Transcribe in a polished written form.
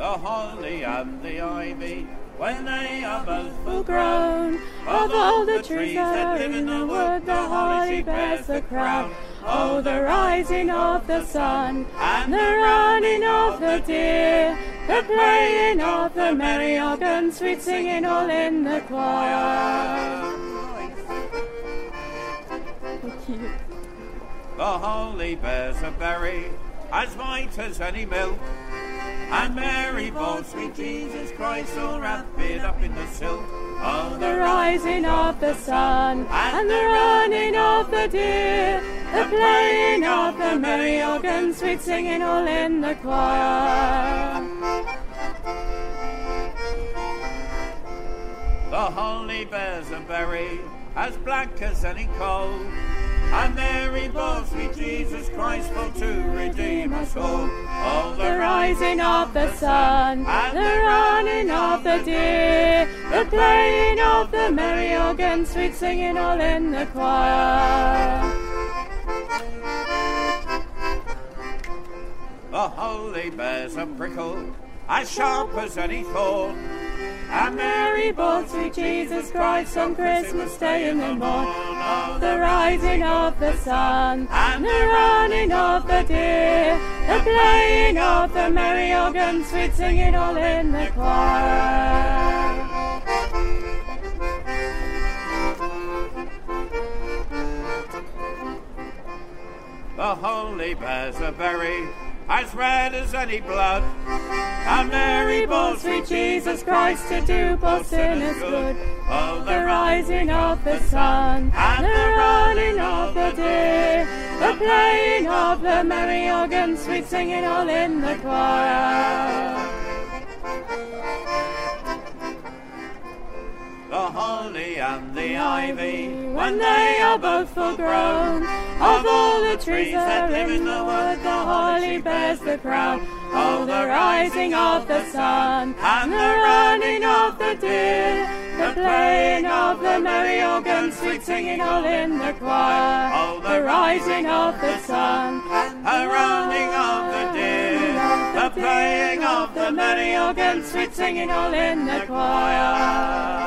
the holly and the ivy, when they are both full grown. Of all the trees that live in the wood, the holly bears the crown. Oh, the rising of the sun, and the running of the deer, the playing of the merry organ, sweet singing all in the choir. The holly bears a berry, as white as any milk, and Mary bore sweet Jesus Christ, all wrapped up in the silk. Oh, the rising of the sun, and the running of the deer, the playing of the merry organ, sweet singing all in the choir. The holly bears a berry, as black as any coal, and Mary bore sweet Jesus Christ for to redeem us all. Oh, the rising of the sun, and the running of the deer, the playing of the merry organ, sweet singing all in the choir. The holly bears a prickle, as sharp as any thorn, and Mary bore sweet Jesus Christ on Christmas Day in the morn. Oh, the rising of the sun, and the running of the deer, the playing of the merry organ, sweet singing all in the choir. The holly bears a berry, as red as any blood, and Mary bore sweet Jesus Christ to do poor sinners good. Oh, the rising of the sun, and the running of the deer, the playing of the merry organ, sweet singing all in the choir. The holly and the ivy, when they are both full grown, of all the trees that live in the wood, the holly bears the crown. Oh, the rising of the sun, and the running of the deer, the playing of the merry organ, sweet singing all in the choir. Oh, the rising of the sun, and the running of the deer, the playing of the merry organ, sweet singing all in the choir.